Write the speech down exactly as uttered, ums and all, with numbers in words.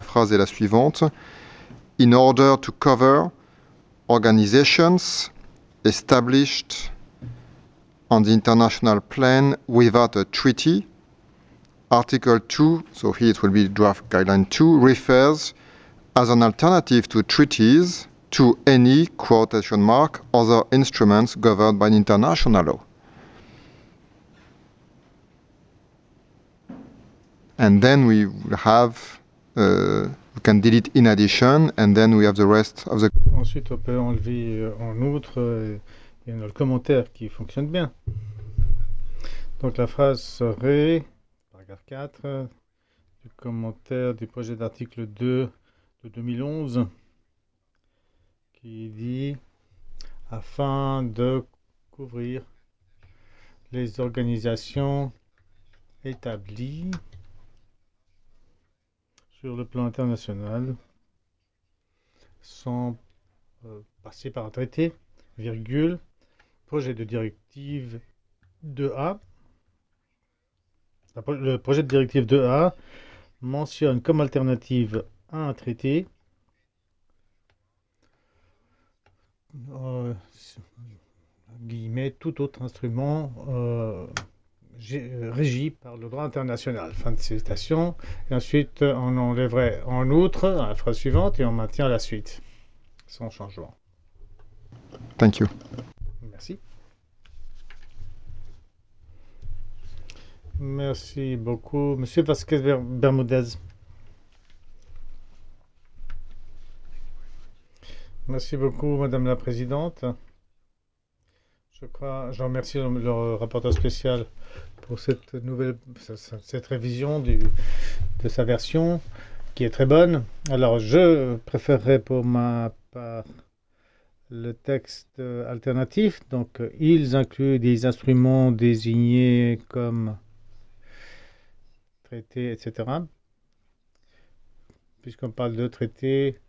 phrase est la suivante. In order to cover organizations established on the international plane without a treaty, Article two, so here it will be draft guideline two, refers as an alternative to treaties to any quotation mark other instruments governed by international law. And then we have, uh, we can delete in addition, and then we have the rest of the... Ensuite, on peut enlever euh, en outre, euh, il y a le commentaire qui fonctionne bien. Donc la phrase serait, paragraphe quatre, euh, du commentaire du projet d'article deux de deux mille onze, qui dit, afin de couvrir les organisations établies sur le plan international sans euh, passer par un traité, virgule, projet de directive deux A. Le projet de directive deux A mentionne comme alternative à un traité euh, guillemets, tout autre instrument euh, régi par le droit international. Fin de citation. Et ensuite, on enlèverait en outre à la phrase suivante et on maintient la suite, sans changement. Thank you. Merci. Merci beaucoup. Monsieur Vasquez-Bermudez. Merci beaucoup, Madame la Présidente. Je crois, je remercie le, le rapporteur spécial pour cette nouvelle, cette révision du, de sa version, qui est très bonne. Alors, je préférerais pour ma part le texte alternatif. Donc, ils incluent des instruments désignés comme traités, et cetera. Puisqu'on parle de traités,